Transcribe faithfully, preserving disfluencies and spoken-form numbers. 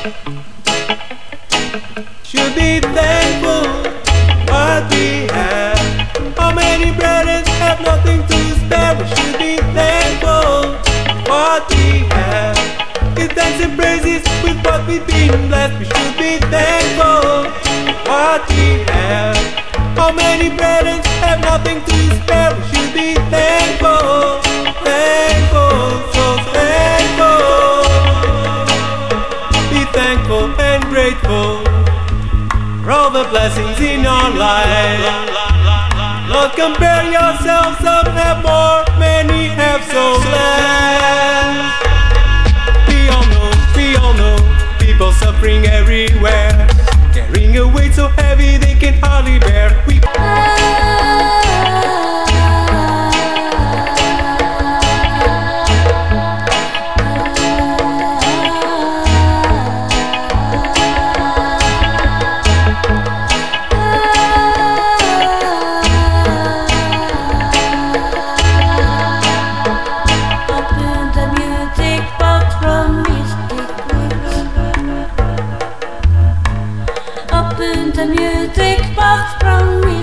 Should be thankful what we have. How many brethren have nothing to spare? We should be thankful what we have. Give thanks and praises with what we've been blessed. We should be thankful what we have. How many brethren have nothing to spare? We should be thankful, thankful, so thankful. Be thankful and grateful for all the blessings in our life. Not compare yourselves, some have more, many have so less. We all know, we all know, people suffering everywhere, carrying a weight so heavy they can hardly bear. We Open the music box from me.